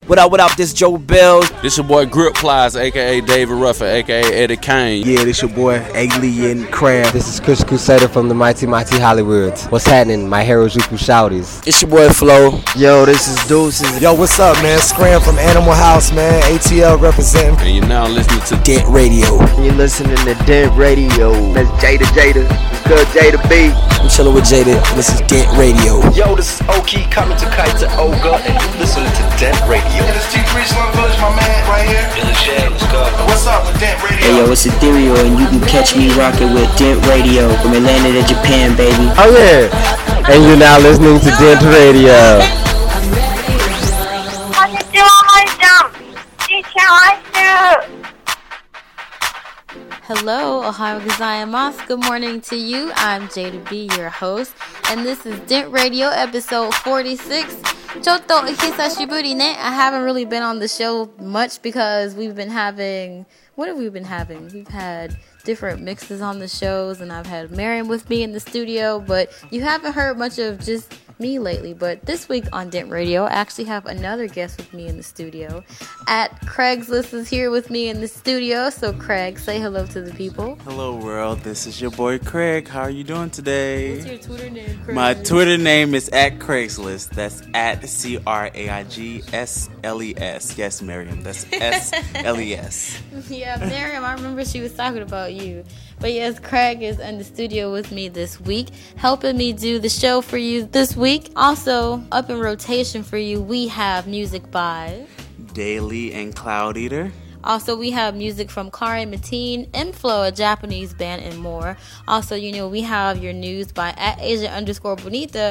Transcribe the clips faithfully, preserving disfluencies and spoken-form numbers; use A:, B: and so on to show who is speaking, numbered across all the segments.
A: What up, what up, this Joe Bell.
B: This your boy Grip Plies, a k a. David Ruffin, a k a. Eddie Kane.
C: Yeah, this your boy A-Lee and Crab.
D: This is Chris Crusader from the Mighty Mighty Hollywoods. What's happening, my Harajuku Shouties?
A: It's your boy Flo.
E: Yo, this is Deuces.
F: Yo, what's up, man? Scram from Animal House, man. A T L representing.
B: And you're now listening to
A: Dent Radio.
E: You're listening to Dent Radio. That's Jada Jada. It's good, Jada B.
A: I'm chilling with Jada, and this is Dent Radio.
G: Yo, this is Oki coming to Kaita Oga, and you're listening to Dent Radio.
H: Yeah, this T three Slum Village, my man, right here.
G: Billy J, let's go.
H: What's up with Dent Radio?
I: Hey, yo, it's Ethereal, and you can catch me rocking with Dent Radio from Atlanta to Japan, baby.
D: Oh, yeah. And you're now listening to Dent Radio.
J: Hello, Ohio gozaimasu. Good morning to you. I'm Jada B, your host, and this is Dent Radio episode forty-six. Chotto hisashiburi ne. I haven't really been on the show much because we've been having, what have we been having? We've had different mixes on the shows, and I've had Mariam with me in the studio, but you haven't heard much of just me lately. But this week on Dent Radio, I actually have another guest with me in the studio. At Craigslist is here with me in the studio. So Craig, say hello to the people.
K: Hello world, this is your boy Craig. How are you doing today?
J: What's your Twitter name, Craig?
K: My Twitter name is at Craigslist. That's at C R A I G S L E S. Yes, Miriam, that's S L E S.
J: Yeah, Miriam, I remember she was talking about you. But yes, Craig is in the studio with me this week, helping me do the show for you this week. Also, up in rotation for you, we have music by
K: Daily and Cloud Eater.
J: Also, we have music from Kari Mateen, Inflow, a Japanese band, and more. Also, you know, we have your news by at Asia underscore Bonita.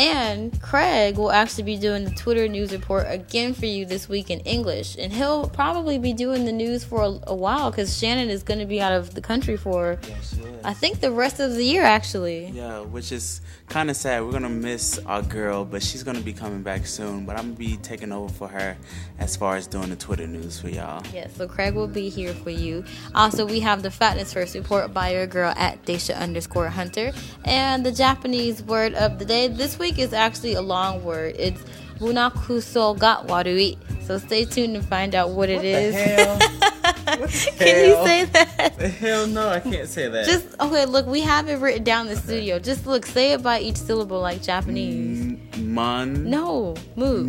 J: And Craig will actually be doing the Twitter news report again for you this week in English. And he'll probably be doing the news for a, a while because Shannon is going to be out of the country for, yes, yes. I think, the rest of the year, actually.
K: Yeah, which is kind of sad. We're going to miss our girl, but she's going to be coming back soon. But I'm going to be taking over for her as far as doing the Twitter news for y'all.
J: Yes, so Craig will be here for you. Also, we have the Fatness First report by your girl at Daisha underscore Hunter. And the Japanese word of the day this week is actually a long word. It's Bunakuso ga warui. So stay tuned to find out what it
K: what
J: is.
K: The hell? What the
J: Can
K: hell?
J: you say that?
K: The hell no, I can't say that.
J: Just okay, look, we have it written down in the studio. Just look, say it by each syllable like Japanese.
K: M- man.
J: No, move.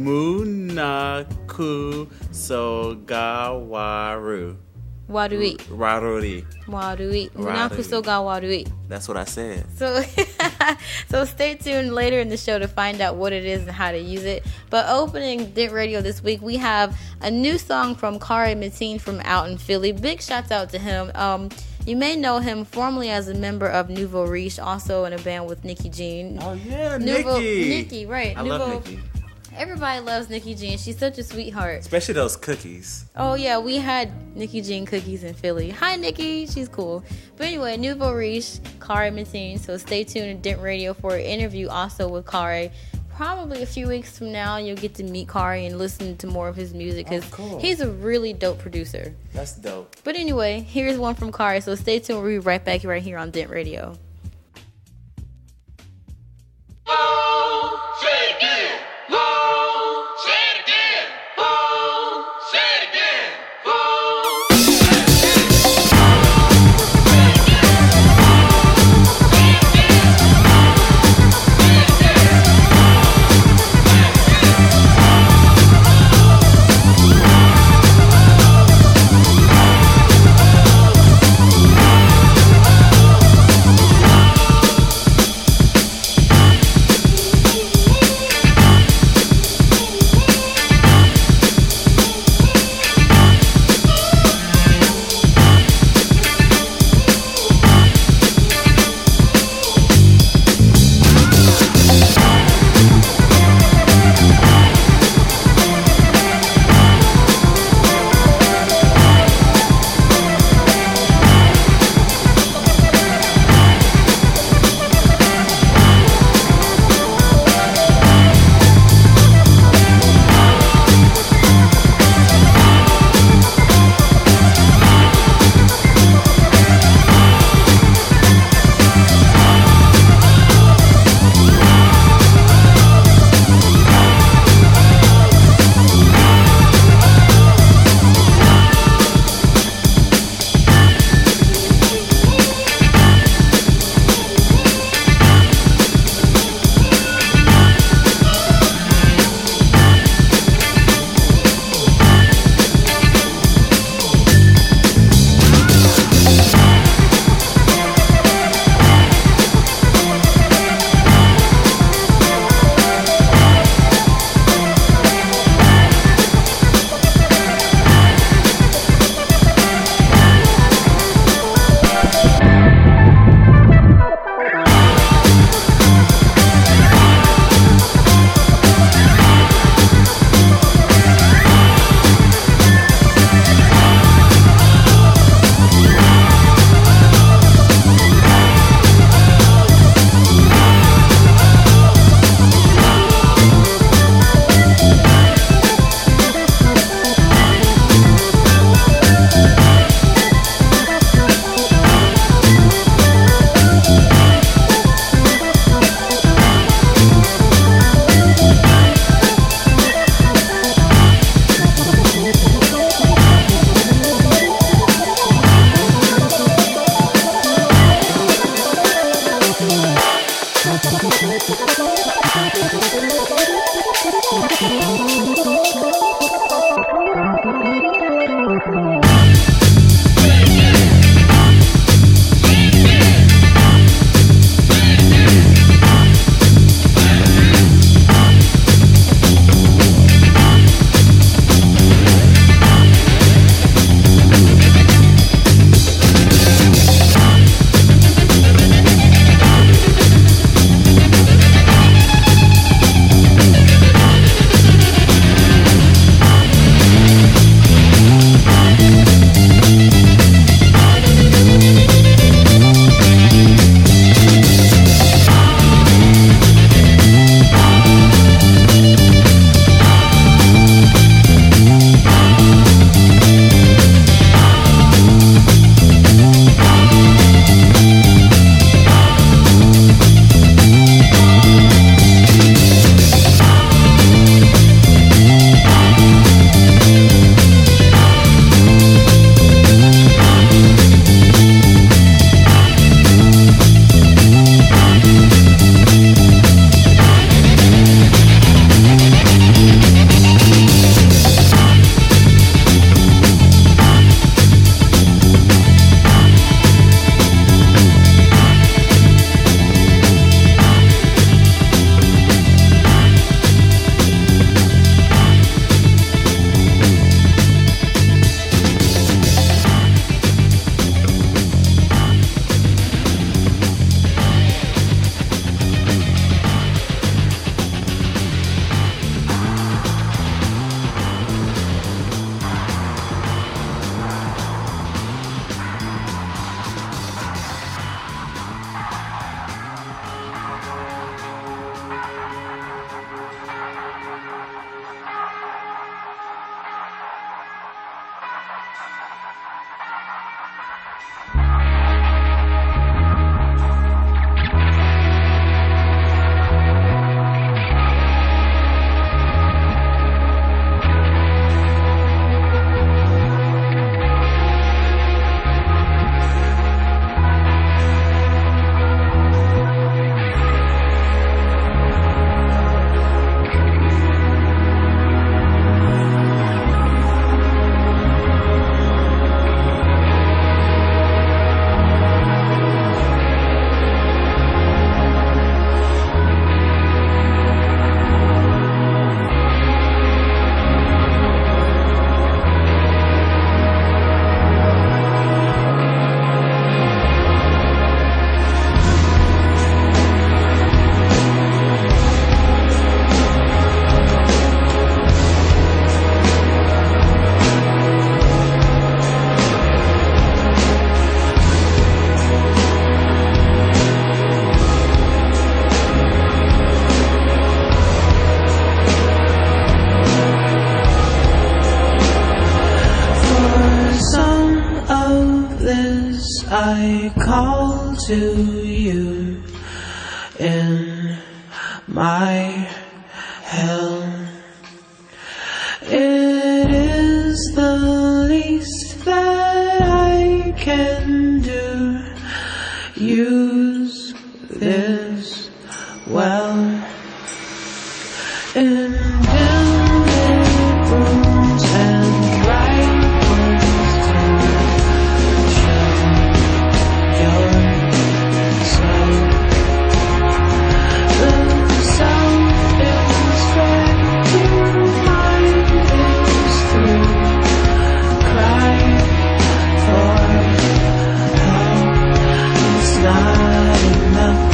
K: Munakuso ga waru.
J: Warui.
K: Warui.
J: Warui. Bunakuso ga warui.
K: That's what I said.
J: So, so stay tuned later in the show to find out what it is and how to use it. But opening Dent Radio this week, we have a new song from Kari Mateen from out in Philly. Big shouts out to him. Um, you may know him formerly as a member of Nouveau Riche, also in a band with Nikki Jean.
K: Oh yeah,
J: Nouveau,
K: Nikki.
J: Nikki, right?
K: I
J: Nouveau,
K: love Nikki.
J: Everybody loves Nikki Jean. She's such a sweetheart.
K: Especially those cookies.
J: Oh, yeah. We had Nikki Jean cookies in Philly. Hi, Nikki. She's cool. But anyway, Nouveau Riche, Kari Mateen. So stay tuned to Dent Radio for an interview also with Kari. Probably a few weeks from now, you'll get to meet Kari and listen to more of his music because
K: oh, cool.
J: he's a really dope producer.
K: That's dope.
J: But anyway, here's one from Kari. So stay tuned. We'll be right back right here on Dent Radio.
H: Oh, say it again. Oh, say it again. Oh, say it again. Oh.
L: I call to you in my hell. It is the least that I can do. Use this well. In building rooms and bright ones to show yourself. The self-instructed mind is through. Cry for help. It's not enough.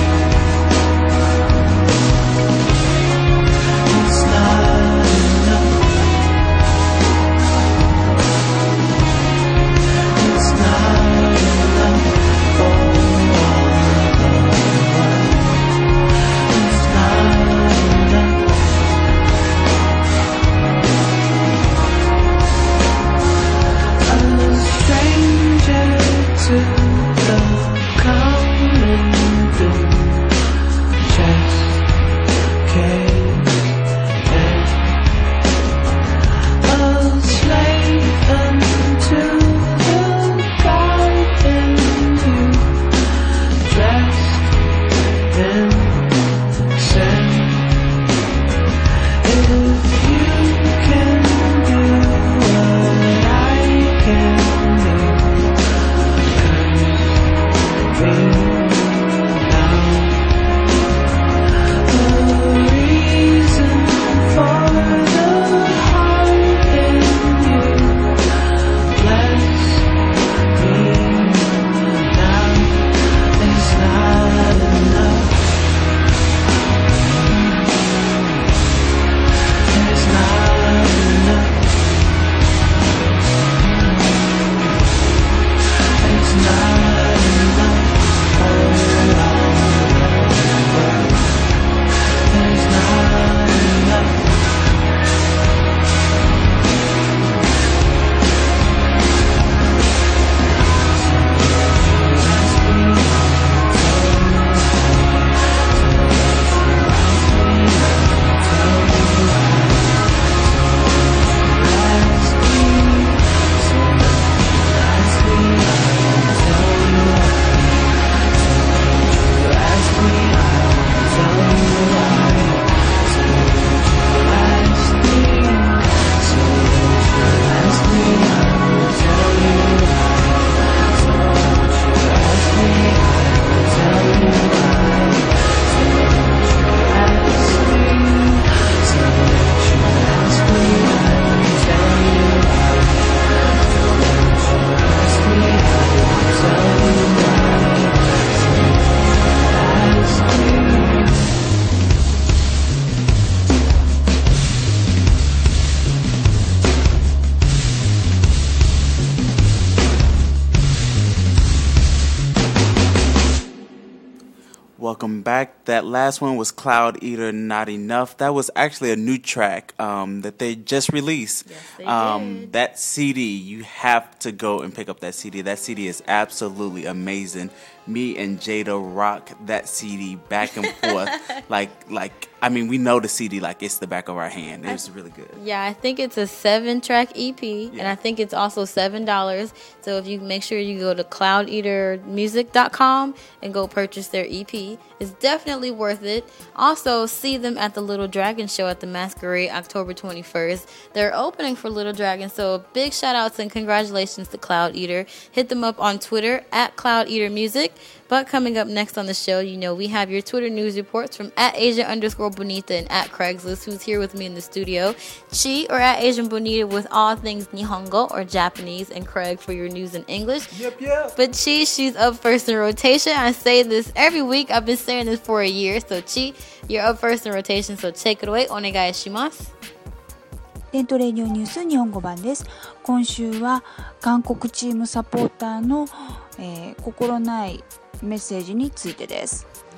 K: Welcome back. That last one was Cloud Eater, Not Enough. That was actually a new track um, that they just released.
J: Yes, they
K: um,
J: did.
K: That C D, you have to go and pick up that C D. That C D is absolutely amazing. Me and Jada rock that C D back and forth. like, like I mean, we know the C D like it's the back of our hand. It was really good.
J: Yeah, I think it's a seven-track E P, yeah. And I think it's also seven dollars. So if you make sure you go to cloud eater music dot com and go purchase their E P, it's definitely worth it. Also, see them at the Little Dragon Show at the Masquerade October twenty-first. They're opening for Little Dragon, so big shout-outs and congratulations to Cloud Eater. Hit them up on Twitter at Cloud Eater Music. But coming up next on the show, you know, we have your Twitter news reports from at Asia underscore Bonita and at Craigslist, who's here with me in the studio. Chi, or at Asian Bonita, with all things Nihongo, or Japanese, and Craig for your news in English.
F: Yep, yep.
J: But Chi, she's up first in rotation. I say this every week. I've been saying this for a year. So Chi, you're up first in rotation, so take it away. Onegai shimasu.
M: デントレディオニュース日本語版です。今週は韓国チームサポーターの、えー、心ないメッセージについてです。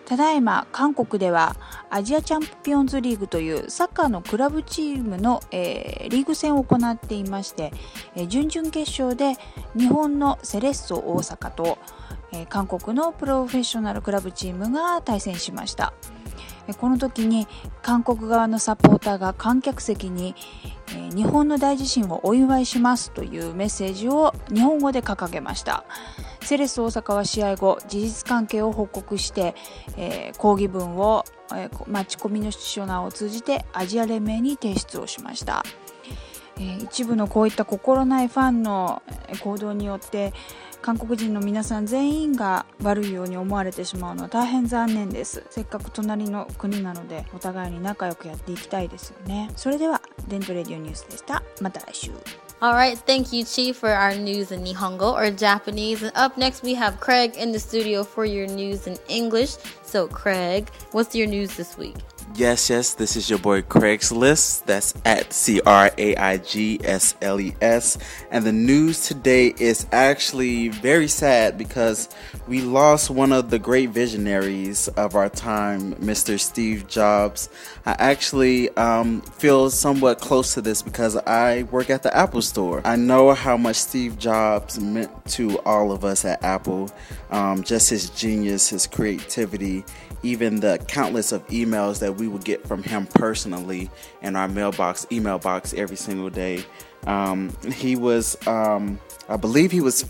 M: ただいま韓国ではアジアチャンピオンズリーグというサッカーのクラブチームの、えー、リーグ戦を行っていまして、えー、準々決勝で日本のセレッソ大阪と、えー、韓国のプロフェッショナルクラブチームが対戦しました。えー、この時に韓国側のサポーターが観客席に、えー、日本の大地震をお祝いしますというメッセージを日本語で掲げました。セレッソ大阪は試合後、事実関係を報告して、えー、抗議文を、えー、マッチコミュニケーショナーを通じてアジア連盟に提出をしました。えー、一部のこういった心ないファンの行動によって韓国人の皆さん全員が悪いように思われてしまうのは大変残念です。せっかく隣の国なのでお互いに仲良くやっていきたいですよね。それではデントレディオニュースでした。また来週。
J: Alright, thank you, Chi, for our news in Nihongo or Japanese. And up next, we have Craig in the studio for your news in English. So, Craig, what's your news this week?
K: Yes, yes, this is your boy Craigslist. That's at C R A I G S L E S. And the news today is actually very sad because we lost one of the great visionaries of our time, Mister Steve Jobs. I actually um, feel somewhat close to this because I work at the Apple Store. I know how much Steve Jobs meant to all of us at Apple. Um, just his genius, his creativity, even the countless of emails that we would get from him personally in our mailbox, email box every single day. Um, he was, um, I believe he was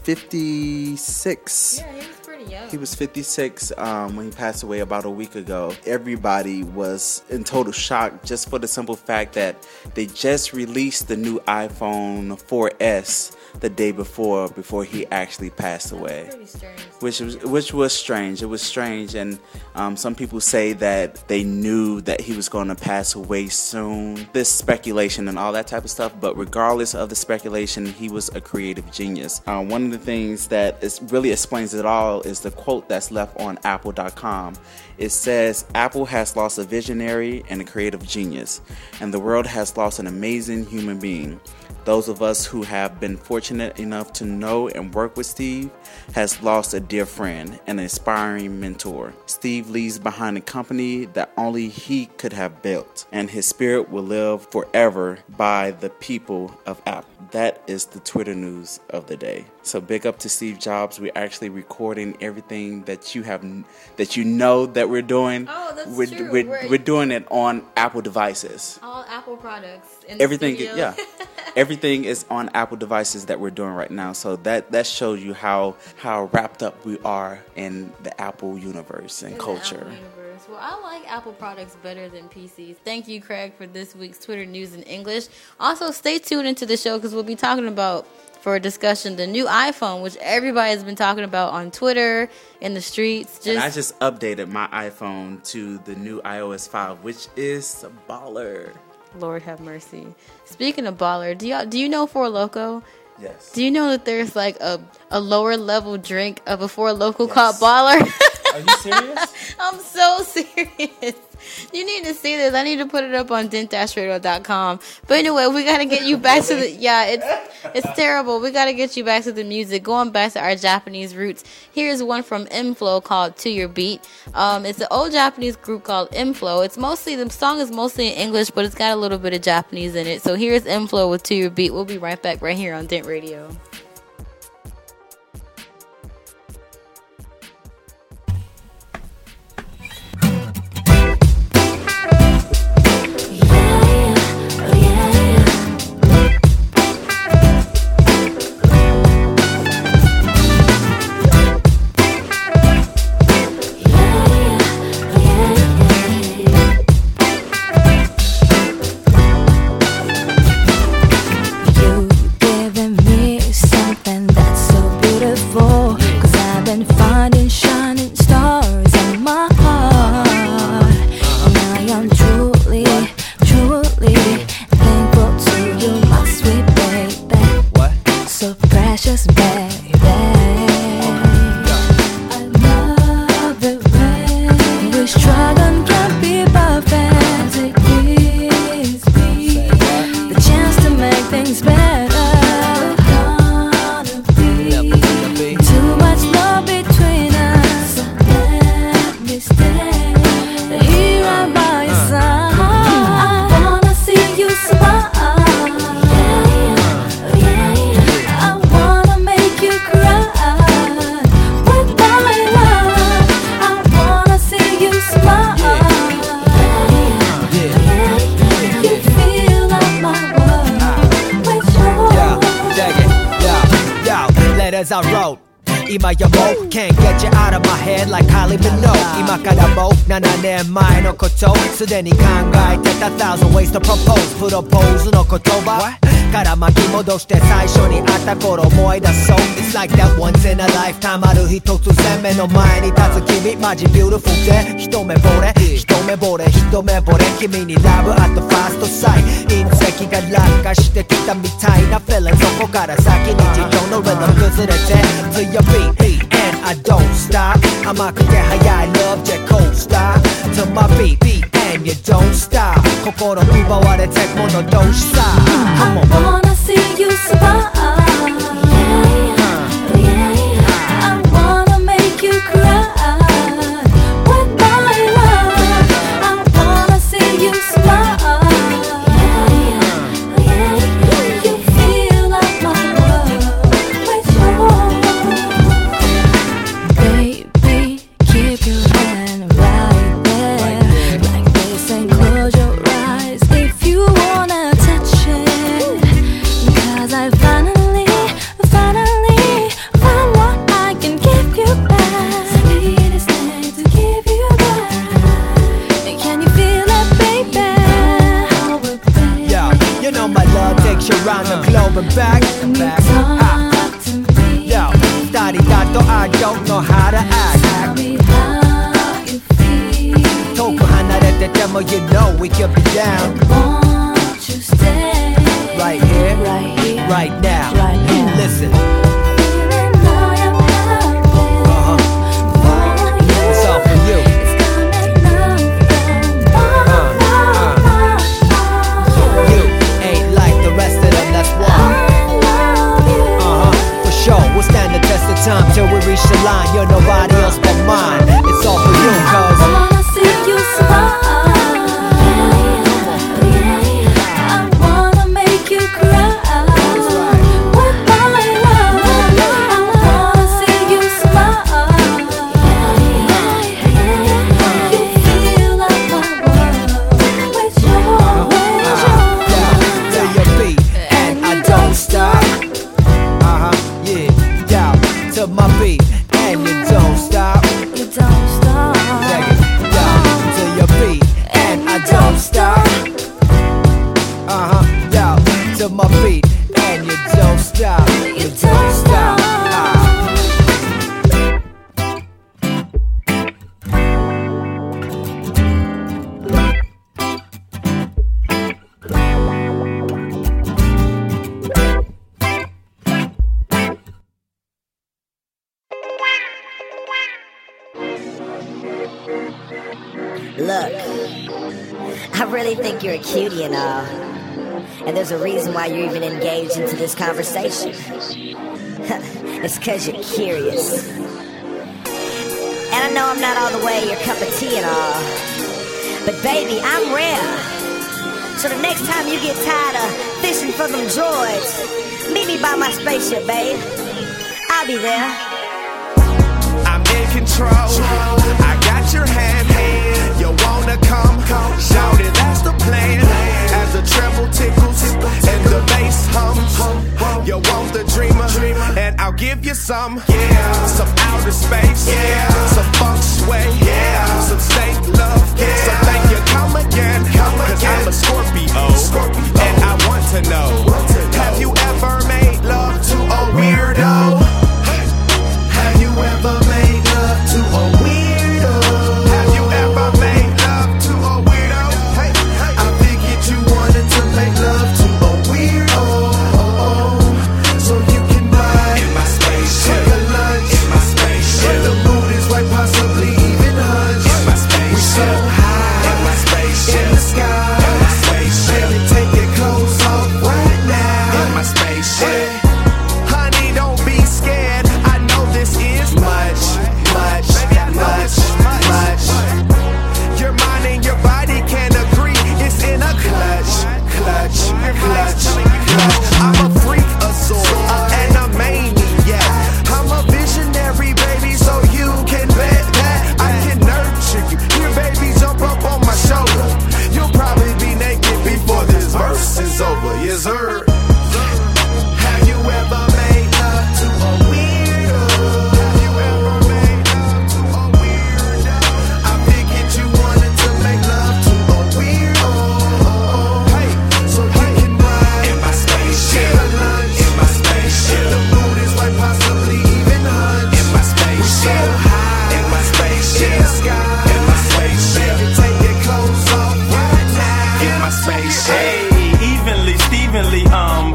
K: fifty-six.
J: Yeah, he was pretty young.
K: He was fifty-six um, when he passed away about a week ago. Everybody was in total shock just for the simple fact that they just released the new iPhone four S the day before before he actually passed away. Which was which was strange. It was strange, and um, some people say that they knew that he was going to pass away soon. This speculation and all that type of stuff, but regardless of the speculation, he was a creative genius. Uh, one of the things that is, really explains it all is the quote that's left on Apple dot com. It says, "Apple has lost a visionary and a creative genius, and the world has lost an amazing human being. Those of us who have been fortunate enough to know and work with Steve has lost a dear friend, an inspiring mentor. Steve leaves behind a company that only he could have built, and his spirit will live forever by the people of Apple." That is the Twitter news of the day. So big up to Steve Jobs. We're actually recording everything that you have, that you know that we're doing.
J: Oh, that's
K: we're,
J: true.
K: We're,
J: we're,
K: we're doing it on Apple devices.
J: All Apple products. In
K: Everything,
J: the studio.
K: yeah. Everything is on Apple devices that we're doing right now. So that, that shows you how how wrapped up we are in the Apple universe and
J: in
K: culture.
J: The Apple universe. Well, I like Apple products better than P Cs. Thank you, Craig, for this week's Twitter news in English. Also, stay tuned into the show because we'll be talking about, for a discussion, the new iPhone, which everybody has been talking about on Twitter, in the streets. Just
K: and I just updated my iPhone to the new i O S five, which is a baller.
J: Lord have mercy. Speaking of baller, do you do you know Four Loko?
K: Yes.
J: Do you know that there's like a, a lower level drink of a Four Loko yes. called baller?
K: Are you serious?
J: I'm so serious. You need to see this. I need to put it up on dent dash radio dot com. But anyway, we got to get you back to the... Yeah, it's it's terrible. We got to get you back to the music. Going back to our Japanese roots. Here's one from M-Flow called To Your Beat. Um, it's an old Japanese group called M-Flow. It's mostly... The song is mostly in English, but it's got a little bit of Japanese in it. So here's M-Flow with To Your Beat. We'll be right back right here on Dent Radio.
L: Giving me
N: as I wrote今やもう Can't get you out of my head like Kylie Minogue 今からもななねんまえのことすでに考えてた Thousand ways to propose プロポーズの言葉から巻き戻して最初に会った頃思い出そう It's like that once in a lifetime ある日突然目の前に立つ君マジ beautiful で一目惚れ一目惚れ一目惚れ君に Love at the first sight 隕石が落下してきたみたいな feeling そこから先に自動の rhythm 崩れて To your beat and I don't stop 甘くて速い love jet coaster To my beat and you don't stop 心奪われてくものどうした Come on
L: I wanna see you smile yeah, yeah. I wanna make you cry with my love I wanna see you smile yeah, yeah. You feel like my world with you Baby, keep your hand right there like this and close your eyes if you wanna touch it Cause I finally, finally found what I can give you back Sweetest thing to give you back Can you feel it, baby? Oh, baby
N: Yo, you know my love takes you around the globe and back, back. Ah. Yo, study that though I don't know how to act
L: Tell me how you feel
N: 遠く離れてても you know we could be down
L: Won't you stay
N: Right here,
L: right here
N: right now,
L: right now
N: Listen,
L: Feeling I am happy
N: uh-huh.
L: for you
N: It's all for you
L: It's coming now from my heart
N: You ain't like the rest of them, that's why
L: I love you
N: Uh-huh, for sure, we'll stand the test of time till we reach the line You're nobody else but mine It's all for you, cause
L: I wanna see you smile I wanna make you cry with my love I wanna see you smile You feel like my world with you, with you
N: to your beat and I don't stop Uh-huh, yeah, yeah, to my beat and you don't stop
L: You don't stop
N: Check it, yeah, to your beat and I don't stop Uh-huh, yeah, to my beat and you don't stop You don't stop ah.
O: Look, I really think you're a cutie and all. And there's a reason why you're even engaged into this conversation. It's cause you're curious. And I know I'm not all the way your cup of tea and all. But baby, I'm rare. So the next time you get tired of fishing for them droids, meet me by my spaceship, babe. I'll be there.
P: I'm in control. I got your hand. You wanna come? Shout it, that's the plan. As the treble tickles and the bass hums. You want the dreamer, and I'll give you some. Yeah, some outer space. Yeah, some funk sway. Yeah, some state love. Yeah, so thank you, come again. Cause I'm a Scorpio, and I want to know: have you ever made love to a weirdo? Have you ever made love to a weirdo? Have you ever made love to a weirdo? Hey, hey. I figured you wanted to make love to a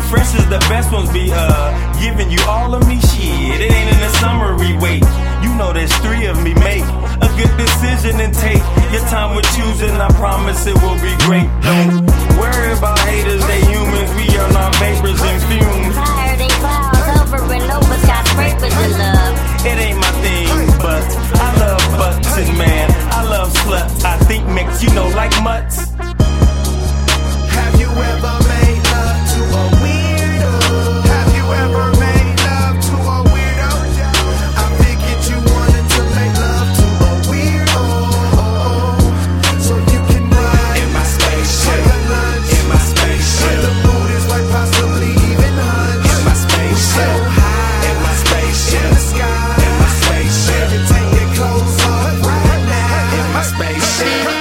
Q: Fresh is the best ones be uh giving you all of me shit. It ain't in the summer we wait. You know there's three of me. Make a good decision and take your time with choosing. I promise it will be great. Don't worry about haters, they humans. We are not vapors and fumes.
O: Higher than clouds, over and over, skyscrapers in love.
Q: It ain't my thing, but I love butts and man, I love sluts. I think mix, you know, like mutts.
P: Have you ever made love to a weirdo? Have you ever made love to a weirdo? I figured you wanted to make love to a weirdo, so you can ride in my spaceship, in my spaceship. The mood is like possibly even hunch in my spaceship, so high in my spaceship, in the sky in my spaceship. You take your clothes off right now in my spaceship.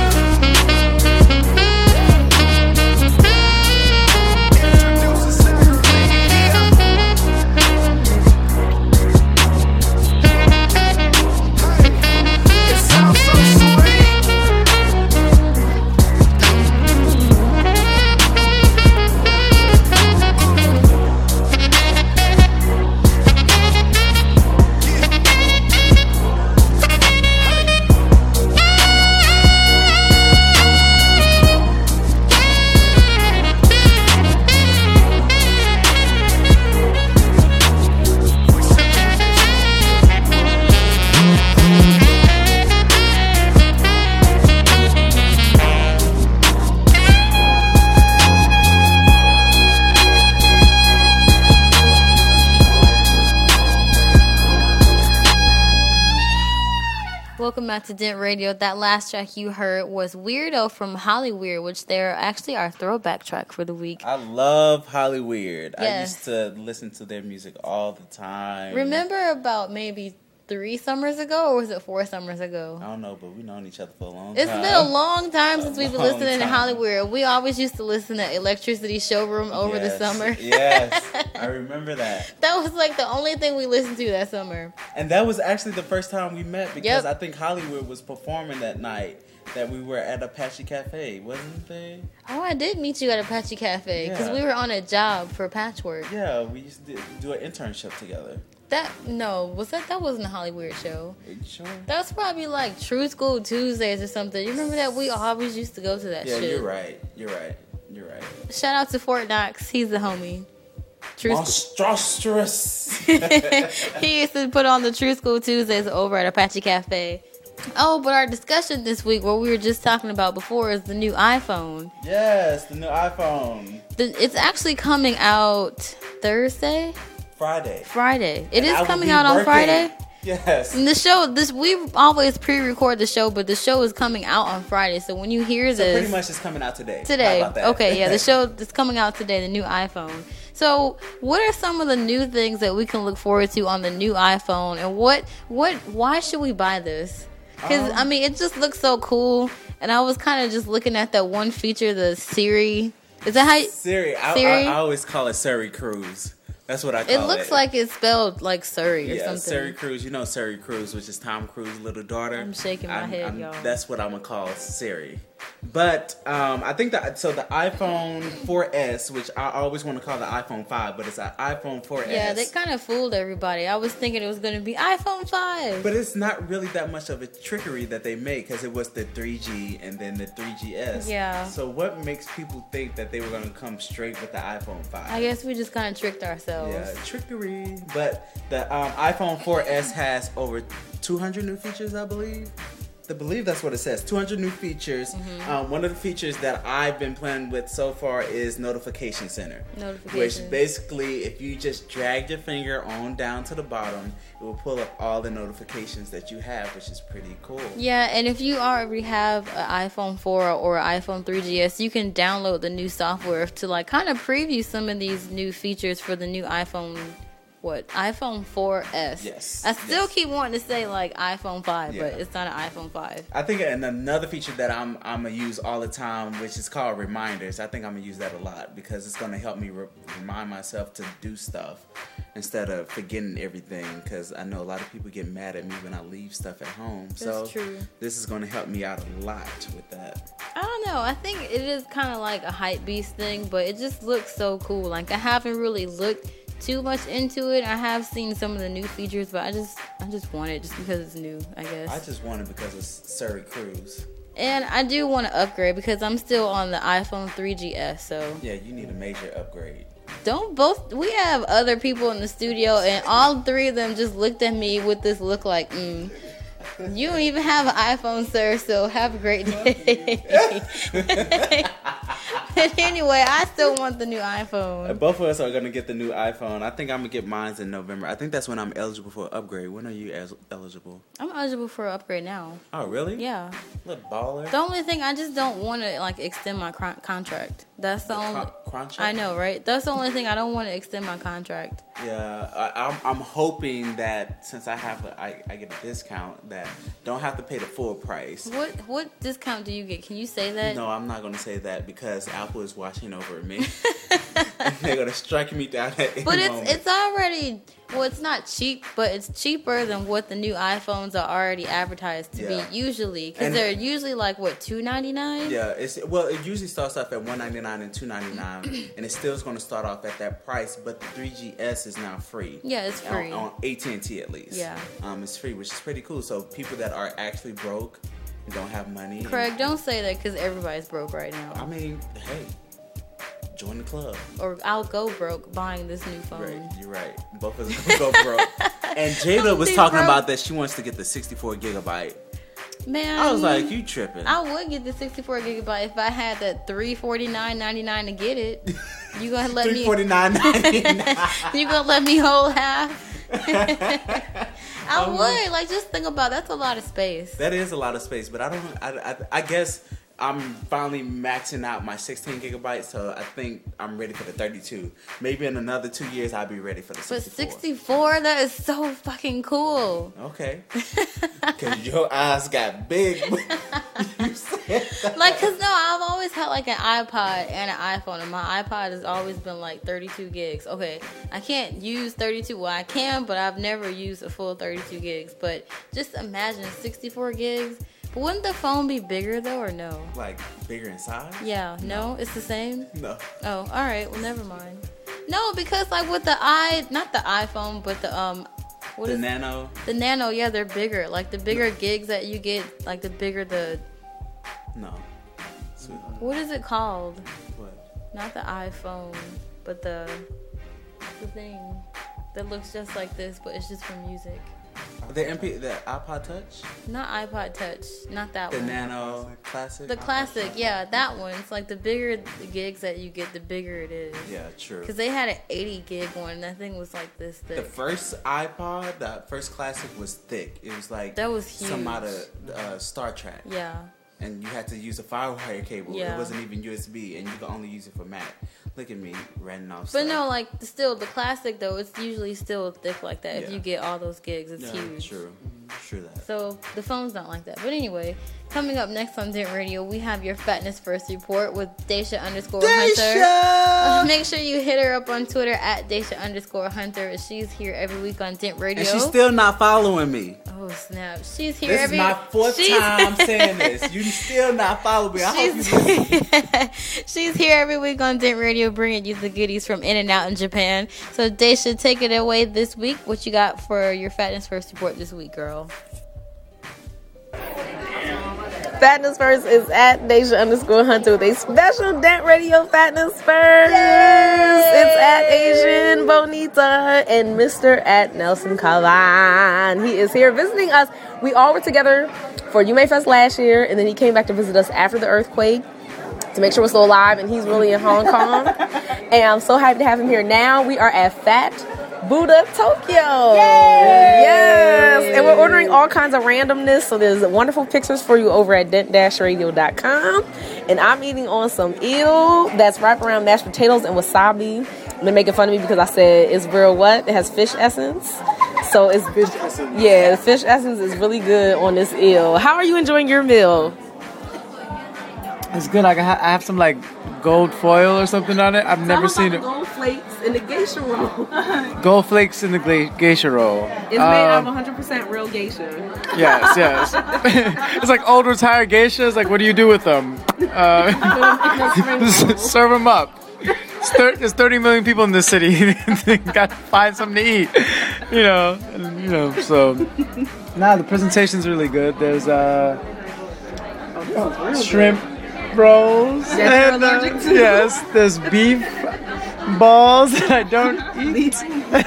J: Welcome back to Dent Radio. That last track you heard was Weirdo from Hollyweird, which they're actually our throwback track for the week.
K: I love Hollyweird.
J: Yes.
K: I used to listen to their music all the time.
J: Remember about maybe three summers ago, or was it four summers ago?
K: I don't know, but we've known each other for a long
J: It's
K: time.
J: been a long time since
K: A
J: we've been
K: long
J: listening to
K: time.
J: Hollyweird. We always used to listen to Electricity Showroom over
K: Yes.
J: the summer.
K: Yes, I remember that.
J: That was like the only thing we listened to that summer.
K: And that was actually the first time we met because
J: Yep.
K: I think Hollywood was performing that night that we were at Apache Cafe, wasn't they?
J: Oh, I did meet you at Apache Cafe because
K: Yeah.
J: we were on a job for Patchwork.
K: Yeah, we used to do an internship together.
J: That no, was that that wasn't a Hollyweird show.
K: Are you sure?
J: That was probably like True School Tuesdays or something. You remember that? We always used to go to that
K: Yeah,
J: shit.
K: you're right. You're right. You're right.
J: Shout out to Fort Knox. He's the homie. True
K: Monstrous.
J: He used to put on the True School Tuesdays over at Apache Cafe. Oh, but our discussion this week, what we were just talking about before, is the new iPhone.
K: Yes, the new iPhone.
J: The, it's actually coming out Thursday?
K: Friday.
J: Friday. It
K: And I
J: is
K: will
J: coming
K: be
J: out on
K: working.
J: Friday?
K: Yes.
J: And the show, this we always pre-record the show, but the show is coming out on Friday. So when you hear
K: So
J: this,
K: pretty much it's coming out today.
J: today,
K: How about that?
J: okay, yeah, the show is coming out today, the new iPhone. So what are some of the new things that we can look forward to on the new iPhone, and what, what, why should we buy this? Because
K: Um,
J: I mean, it just looks so cool, and I was kind of just looking at that one feature, the Siri. Is that how? You,
K: Siri. I,
J: Siri?
K: I, I always call it Surrey Cruise. That's what I call
J: it
K: it.
J: looks like it's spelled like Surrey or
K: yeah,
J: something.
K: Surrey Cruise. You know Surrey Cruise, which is Tom Cruise's little daughter.
J: I'm shaking my
K: I'm-
J: head,
K: I'm-
J: y'all.
K: That's what I'm gonna call Siri. But um, I think that so the iPhone four S, which I always want to call the iPhone five, but it's an iPhone four S.
J: Yeah, they kind of fooled everybody. I was thinking it was going to be iPhone five.
K: But it's not really that much of a trickery that they made because it was the three G and then the three G S.
J: Yeah.
K: So what makes people think that they were going to come straight with the iPhone five?
J: I guess we just kind of tricked ourselves.
K: Yeah, trickery. But the um, iPhone four S has over two hundred new features, I believe. I believe that's what it says. two hundred new features.
J: Mm-hmm.
K: Um, one of the features that I've been playing with so far is Notification Center.
J: Notifications.
K: Which basically, if you just drag your finger on down to the bottom, it will pull up all the notifications that you have, which is pretty cool.
J: Yeah, and if you already have an iPhone four or an iPhone three G S, you can download the new software to like kind of preview some of these new features for the new iPhone. What? iPhone four S.
K: Yes.
J: I still
K: yes.
J: keep wanting to say like iPhone five,
K: Yeah.
J: but it's not an iPhone five.
K: I think and another feature that I'm I'm gonna use all the time, which is called reminders. I think I'm gonna use that a lot because it's gonna help me re- remind myself to do stuff. instead of forgetting everything, because I know a lot of people get mad at me when I leave stuff at home.
J: That's
K: so
J: true.
K: This is going to help me out a lot with that.
J: I don't know. I think it is kind of like a hype beast thing, but it just looks so cool. Like, I haven't really looked too much into it. I have seen some of the new features, but I just I just want it just because it's new, I guess.
K: I just want it because it's Surrey Cruise.
J: And I do want to upgrade because I'm still on the iPhone three G S, so...
K: Yeah, you need a major upgrade.
J: Don't both... We have other people in the studio, and all three of them just looked at me with this look like, mm, you don't even have an iPhone, sir, so have a great day. But anyway, I still want the new iPhone.
K: Both of us are going to get the new iPhone. I think I'm going to get mine in November. I think that's when I'm eligible for an upgrade. When are you el- eligible?
J: I'm eligible for an upgrade now.
K: Oh, really?
J: Yeah.
K: Little baller.
J: The only thing, I just don't want to, like, extend my cr- contract. That's the, the only...
K: Con- contract?
J: I know, right? That's the only thing. I don't want to extend my contract.
K: Yeah, I, I'm, I'm hoping that since I have a, I, I get a discount, that don't have to pay the full price.
J: What what discount do you get? Can you say that?
K: No, I'm not going to say that because Apple is watching over me. They're going to strike me down at any
J: But it's
K: moment.
J: it's already, well, it's not cheap, but it's cheaper than what the new iPhones are already advertised to
K: Yeah.
J: be usually. Because
K: And-
J: they're usually like, what, two ninety-nine?
K: Yeah, it's well. It usually starts off at one ninety-nine and two ninety-nine, and it still is going to start off at that price. But the three G S is now free.
J: Yeah, it's free.
K: on, on A T and T at least.
J: Yeah,
K: um, it's free, which is pretty cool. So people that are actually broke and don't have money.
J: Craig,
K: and,
J: don't say that because everybody's broke right now.
K: I mean, hey, join the club.
J: Or I'll go broke buying this new phone.
K: Right, you're right. Both of us go broke. And Jada was
J: be
K: talking
J: broke.
K: about that she wants to get the sixty-four gigabyte.
J: Man,
K: I was like, you tripping.
J: I would get the sixty-four gigabyte if I had that three forty-nine ninety-nine to get it. You gonna let me
K: three forty-nine ninety-nine.
J: You gonna let me hold half? I would. Like, just think about, that's a lot of space.
K: That is a lot of space, but I don't. I, I, I guess I'm finally maxing out my sixteen gigabytes, so I think I'm ready for the thirty-two. Maybe in another two years, I'll be ready for the
J: But
K: sixty-four.
J: sixty-four, that is so fucking cool.
K: Okay. Because your eyes got big.
J: Like, cause no, I've always had like an iPod and an iPhone, and my iPod has always been like thirty-two gigs. Okay, I can't use thirty-two. Well, I can, but I've never used a full thirty-two gigs. But just imagine sixty-four gigs. But wouldn't the phone be bigger though, or no?
K: Like bigger in size?
J: Yeah, no, it's the same.
K: No.
J: Oh, all right. Well, never mind. No, because like with the i, not the iPhone, but the um, what
K: the
J: is
K: Nano.
J: The Nano, yeah, they're bigger. Like the bigger gigs that you get, like the bigger the.
K: No.
J: What is it called?
K: What?
J: Not the iPhone, but the the thing that looks just like this, but it's just for music.
K: The M P, the iPod Touch.
J: Not iPod Touch, not that
K: The
J: one.
K: Nano Classic.
J: The classic, yeah, that one. It's like the bigger the gigs that you get, the bigger it is.
K: Yeah, true.
J: Because they had an eighty gig one, and that thing was like this thick.
K: The first iPod, the first classic, was thick. It was like
J: That was huge.
K: some out of uh, Star Trek.
J: Yeah.
K: And you had to use a firewire cable.
J: Yeah.
K: It wasn't even U S B, and you could only use it for Mac. Look at me running off.
J: But
K: stuff.
J: no, like still the classic though, it's usually still thick like that. If
K: Yeah.
J: you get all those gigs, it's
K: Yeah,
J: huge.
K: True, true that.
J: So the phone's not like that. But anyway, coming up next on Dent Radio, we have your Fatness First report with Daisha underscore Hunter. Uh, make sure you hit her up on Twitter at Daisha underscore Hunter. She's here every week on Dent Radio.
K: And she's still not following me.
J: Oh snap! She's here
K: This
J: every.
K: is my fourth
J: she's-
K: time saying this. You still not follow me. I hope you listen.
J: She's here every week on Dent Radio, bringing you the goodies from In and Out in Japan. So Daisha, take it away this week. What you got for your Fatness First report this week, girl?
R: Fatness First is at Daisha underscore Hunter with a special Dent Radio Fatness First. Yay! It's at Asian Bonita and Mister at Nelson Kalan. He is here visiting us. We all were together for U M A Fest last year, and then he came back to visit us after the earthquake to make sure we're still alive, and he's really in Hong Kong. And I'm so happy to have him here now. We are at Fat Buddha Tokyo. Yay! Yes! And we're ordering all kinds of randomness, so there's wonderful pictures for you over at dent dash radio dot com. And I'm eating on some eel that's wrapped around mashed potatoes and wasabi. And they're making fun of me because I said it's real what? It has fish essence. So it's fish essence. Yeah, the fish essence is really good on this eel. How are you enjoying your meal?
S: It's good. Like I, ha- I have some like gold foil or something on it. I've
R: Tell
S: never
R: them
S: seen
R: about
S: it.
R: Gold flakes in the geisha roll.
S: Gold flakes in the gla- geisha roll.
R: It's made out of
S: Um,
R: one hundred percent real geisha.
S: Yes, yes. It's like old retired geishas. Like, what do you do with them? Uh, serve them up. It's thir- There's thirty million people in this city. They got to find something to eat. You know, and, you know. So, nah, the presentation's really good. There's uh, shrimp rolls.
R: That you're
S: and, uh,
R: allergic to?
S: yes, there's beef balls that I don't eat.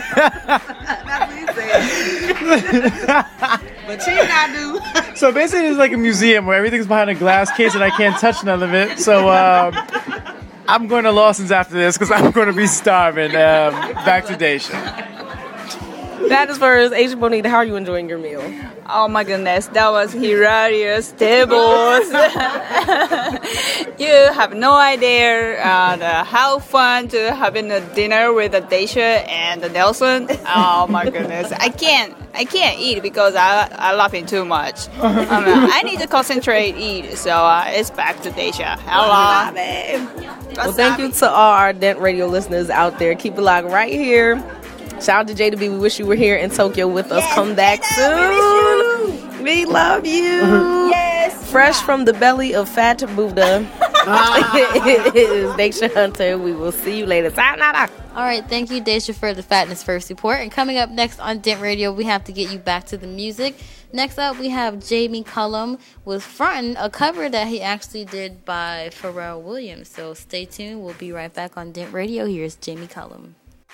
R: But you I do.
S: So basically, it's like a museum where everything's behind a glass case and I can't touch none of it. So um, I'm going to Lawson's after this because I'm going to be starving. Um, back to Daisha.
R: That is first. Asian Bonita, how are you enjoying your meal?
M: Oh my goodness, that was hilarious tables. You have no idea uh, the, how fun to having a dinner with Daisha and Nelson. Oh my goodness, I can't, I can't eat because I I laughing too much. Um, I need to concentrate eat, so uh, it's back to Daisha. Hello,
R: Well, thank you to all our Dent Radio listeners out there. Keep it locked right here. Shout out to Jada B. We wish you were here in Tokyo with us. Yes, Come back soon. We, we love you.
M: Yes.
R: Fresh from the belly of Fat Buddha. It is Daisha Hunter. We will see you later. Sayonara.
J: All right, thank you, Daisha, for the Fatness First report. And coming up next on Dent Radio, we have to get you back to the music. Next up, we have Jamie Cullum with Frontin', a cover that he actually did by Pharrell Williams. So stay tuned. We'll be right back on Dent Radio. Here's Jamie Cullum.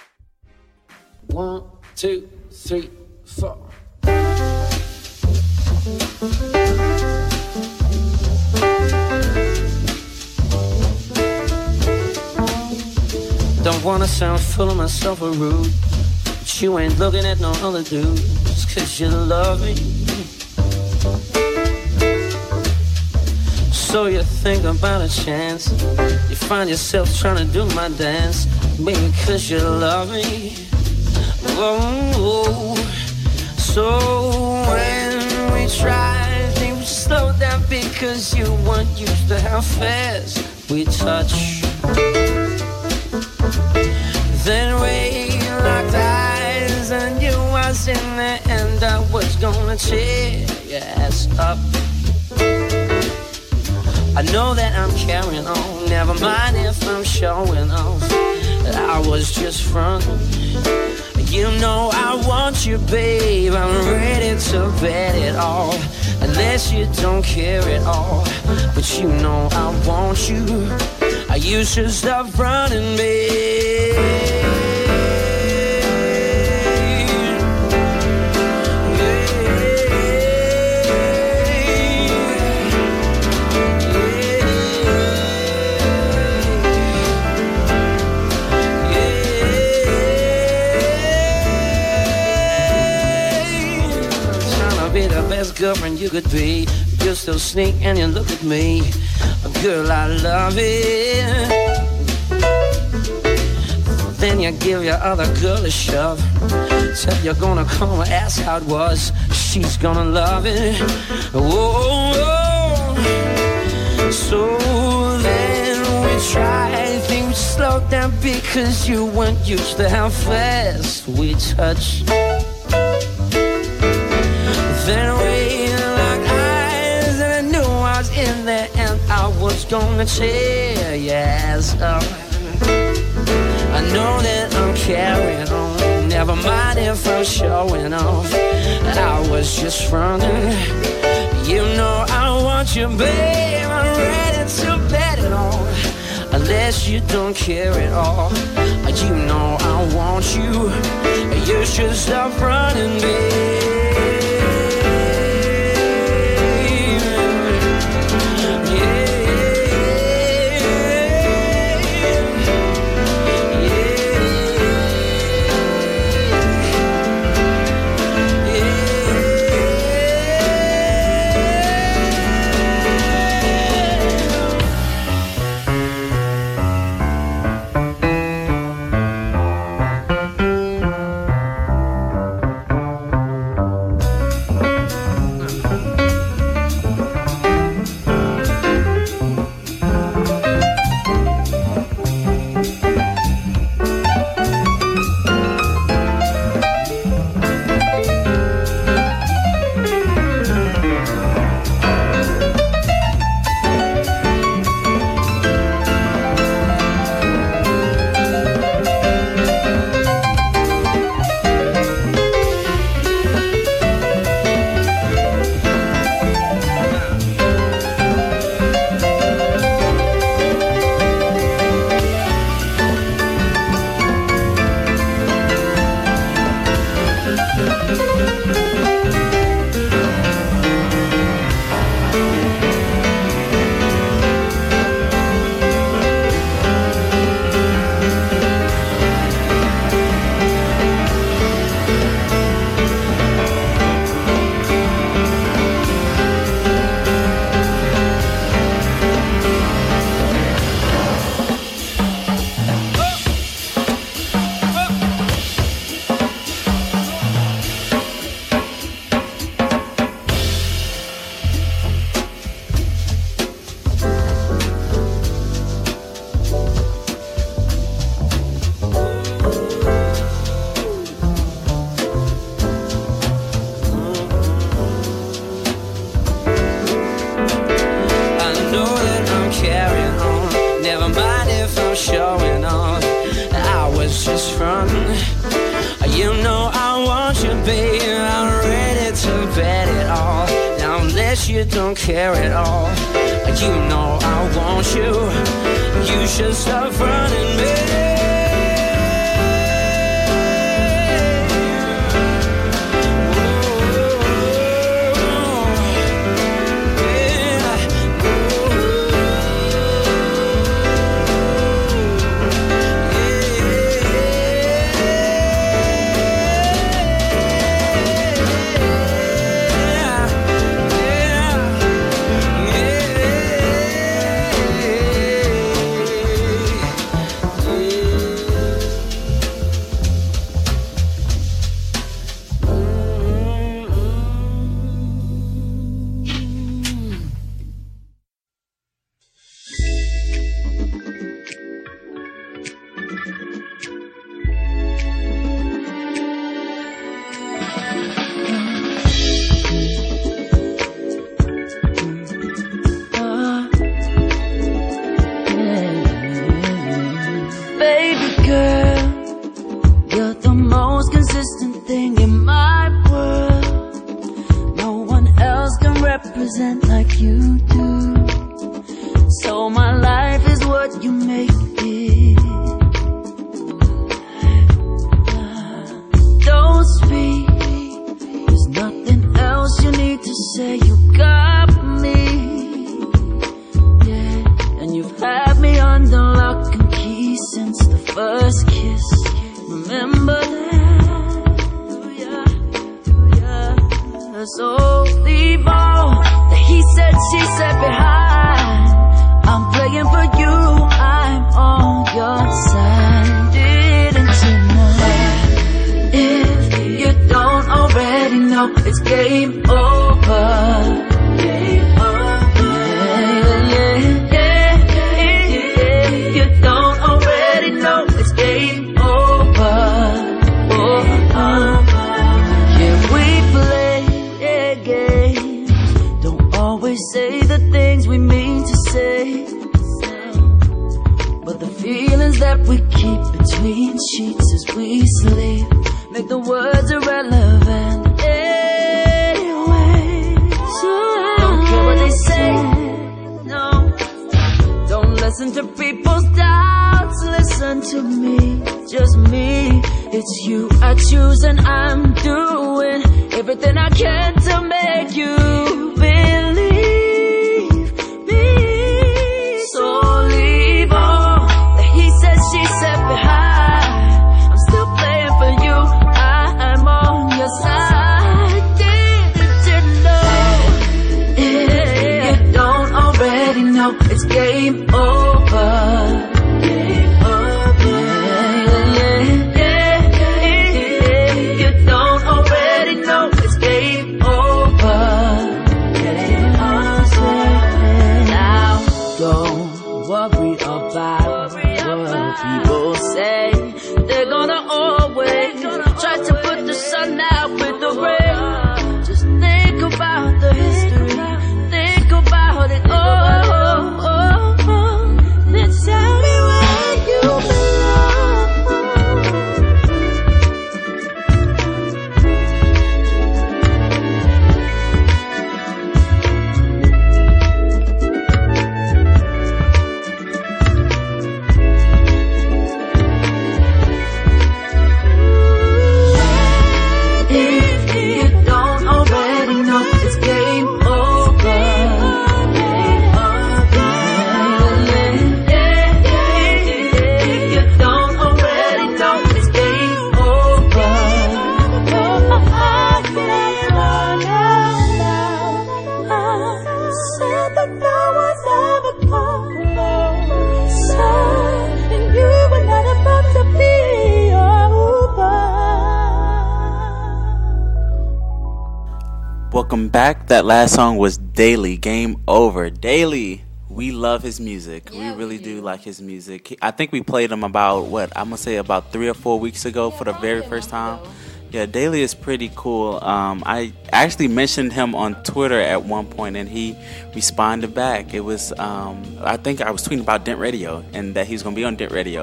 T: One, two, three, four. Don't wanna sound full of myself or rude, but you ain't looking at no other dudes, cause you love me. So you think about a chance, you find yourself trying to do my dance, maybe cause you love me. Oh, so when we try, things slow down because you weren't used to how fast we touch. Then we locked eyes and you was in there and I was gonna cheer your ass up. I know that I'm carrying on, never mind if I'm showing off that I was just frontin'. You know I want you, babe, I'm ready to bet it all, unless you don't care at all. But you know I want you, you should stop running, babe. Best girlfriend you could be, you still sneak and you look at me. Girl, I love it. Then you give your other girl a shove. Tell you're gonna call her, ask how it was. She's gonna love it. Oh, oh. So then we try, things slow down because you weren't used to how fast we touch. Then we locked eyes and I knew I was in there and I was gonna tear your ass up. I know that I'm carrying on, never mind if I'm showing off. I was just frontin'. You know I want you, babe, I'm ready to bet it on, unless you don't care at all. You know I want you, you should stop running, babe. run. You know I want you, babe. I'm ready to bet it all. Now unless you don't care at all, you know I want you. You should stop running, babe.
K: Welcome back. That last song was Daily, Game Over. Daily, we love his music. Yeah, we really we do. do like his music. I think we played him about, what, I'm going to say about three or four weeks ago yeah, for the very first time. Ago. Yeah, Daily is pretty cool. Um, I actually mentioned him on Twitter at one point, and he responded back. It was, um, I think I was tweeting about Dent Radio, and that he's going to be on Dent Radio.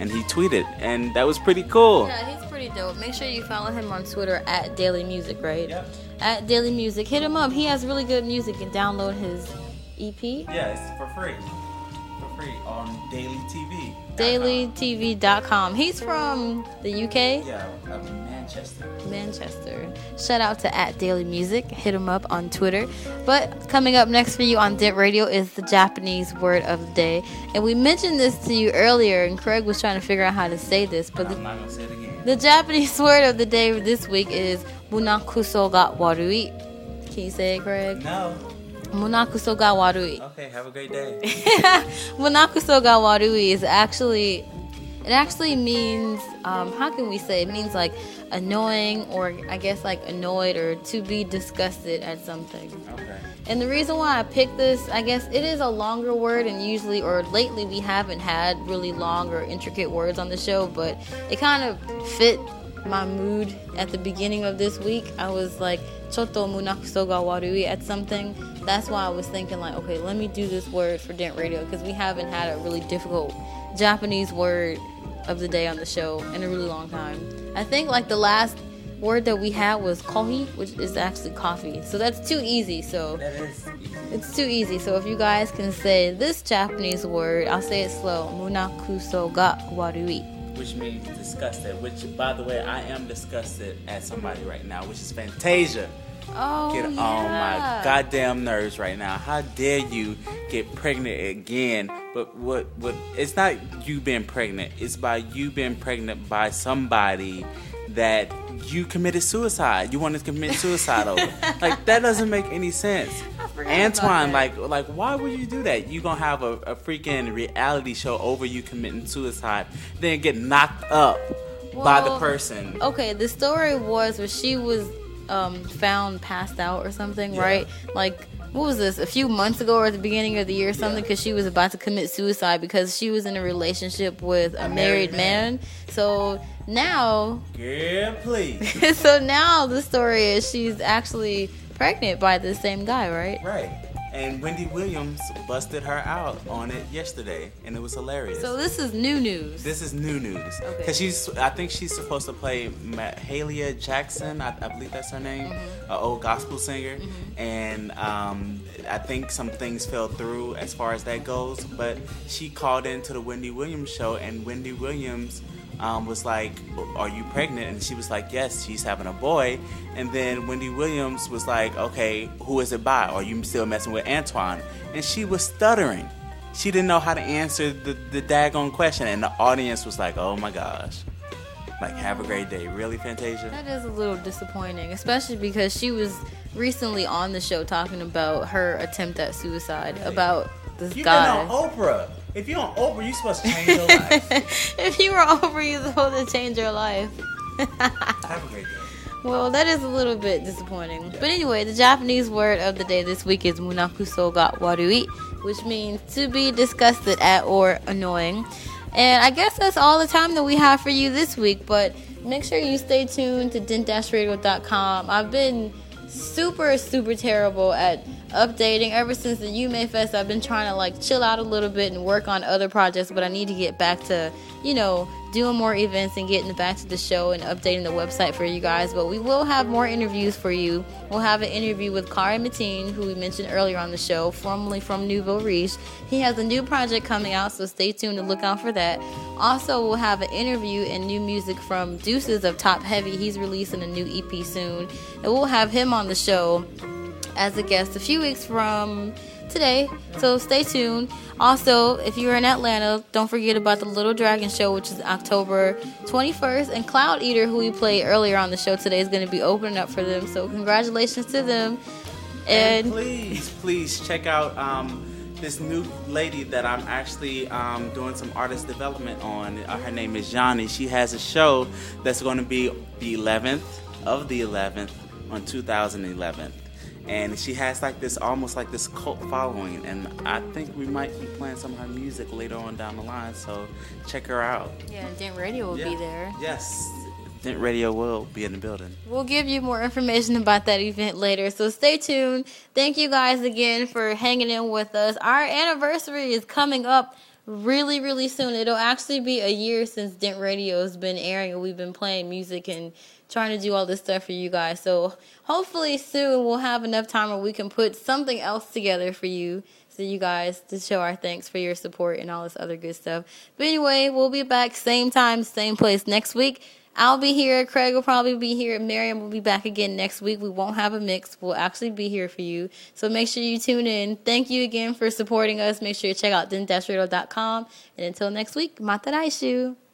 K: and he tweeted, and that was pretty cool.
J: Yeah, he's pretty dope. Make sure you follow him on Twitter at Daily Music, right? Yep. At Daily Music. Hit him up. He has really good music, and download his E P.
K: Yeah, it's for free. For free on Daily T V.
J: Daily T V dot com. He's from the U K?
K: Yeah, uh, Manchester.
J: Manchester. Shout out to at Daily Music. Hit him up on Twitter. But coming up next for you on Dent Radio is the Japanese word of the day. And we mentioned this to you earlier, and Craig was trying to figure out how to say this. But the,
K: I'm not going to say it again.
J: The Japanese word of the day this week is munakuso ga warui. Can you say it, Craig?
K: No.
J: Munakuso ga warui.
K: Okay, have a great day.
J: Munakuso ga warui is actually, it actually means, um, how can we say? It means like annoying, or I guess like annoyed, or to be disgusted at something.
K: Okay.
J: And the reason why I picked this, I guess it is a longer word, and usually, or lately, we haven't had really long or intricate words on the show, but it kind of fit my mood at the beginning of this week. I was like, Chotto munakuso ga warui at something. That's why I was thinking like, okay, let me do this word for Dent Radio, because we haven't had a really difficult Japanese word of the day on the show in a really long time. I think like the last word that we had was kohi, which is actually coffee. So that's too easy. So
K: that is easy.
J: It's too easy. So if you guys can say this Japanese word, I'll say it slow. Munakuso ga warui.
K: Which means disgusted. Which, by the way, I am disgusted at somebody right now, which is Fantasia.
J: Oh,
K: Get
J: yeah.
K: on my goddamn nerves right now. How dare you get pregnant again? But what? What? It's not you being pregnant. It's by you being pregnant by somebody that you committed suicide. You wanted to commit suicide over. Like, that doesn't make any sense. Antoine, like, like, why would you do that? You gonna have a, a freaking reality show over you committing suicide, then get knocked up well, by the person.
J: Okay, the story was where she was um, found passed out or something, yeah. right? Like, what was this, a few months ago or at the beginning of the year or something, because yeah. she was about to commit suicide because she was in a relationship with a, a married, married man. man. So now...
K: Yeah, please.
J: So now the story is she's actually pregnant by the same guy, right?
K: Right. And Wendy Williams busted her out on it yesterday, and it was hilarious.
J: So this is new news.
K: This is new news.
J: Okay.
K: Because she's, I think she's supposed to play Mahalia Jackson. I, I believe that's her name, mm-hmm. an old gospel singer. Mm-hmm. And um, I think some things fell through as far as that goes. But she called into the Wendy Williams show, and Wendy Williams um, was like, "Are you pregnant?" And she was like, "Yes, she's having a boy." And then Wendy Williams was like, "Okay, who is it by? Are you still messing with Antoine?" And she was stuttering. She didn't know how to answer the, the daggone question. And the audience was like, "Oh my gosh." Like, have a great day. Really, Fantasia?
J: That is a little disappointing, especially because she was recently on the show talking about her attempt at suicide, about this
K: You've
J: guy.
K: You've been on Oprah. If you're on Oprah, you're supposed to change your life.
J: If you were Oprah, you're supposed to change your life.
K: Have a great day.
J: Well, that is a little bit disappointing. Yeah. But anyway, the Japanese word of the day this week is munakuso ga warui, which means to be disgusted at or annoying. And I guess that's all the time that we have for you this week. But make sure you stay tuned to dent radio dot com. I've been super, super terrible at updating. Ever since the U M A Fest, I've been trying to like chill out a little bit and work on other projects, but I need to get back to, you know, doing more events and getting back to the show and updating the website for you guys. But we will have more interviews for you. We'll have an interview with Kari Mateen, who we mentioned earlier on the show, formerly from Nouveau Riche. He has a new project coming out, so stay tuned and look out for that. Also, we'll have an interview and new music from Deuces of Top Heavy. He's releasing a new E P soon, and we'll have him on the show as a guest a few weeks from today, so stay tuned. Also, if you're in Atlanta, don't forget about the Little Dragon Show, which is October twenty-first, and Cloud Eater, who we played earlier on the show today, is going to be opening up for them, so congratulations to them. And,
K: and please, please check out um, this new lady that I'm actually um, doing some artist development on. Uh, her name is Johnny. She has a show that's going to be the eleventh of the eleventh on two thousand eleven. And she has like this, almost like this cult following, and I think we might be playing some of her music later on down the line, so check her out.
J: Yeah, Dent Radio will
K: yeah.
J: be there.
K: Yes, Dent Radio will be in the building.
J: We'll give you more information about that event later, so stay tuned. Thank you guys again for hanging in with us. Our anniversary is coming up really, really soon. It'll actually be a year since Dent Radio has been airing and we've been playing music and trying to do all this stuff for you guys. So hopefully soon we'll have enough time where we can put something else together for you, so you guys, to show our thanks for your support and all this other good stuff. But anyway, we'll be back same time, same place next week. I'll be here. Craig will probably be here. Miriam will be back again next week. We won't have a mix. We'll actually be here for you. So make sure you tune in. Thank you again for supporting us. Make sure you check out dent radio dot com. And until next week, mata raishu.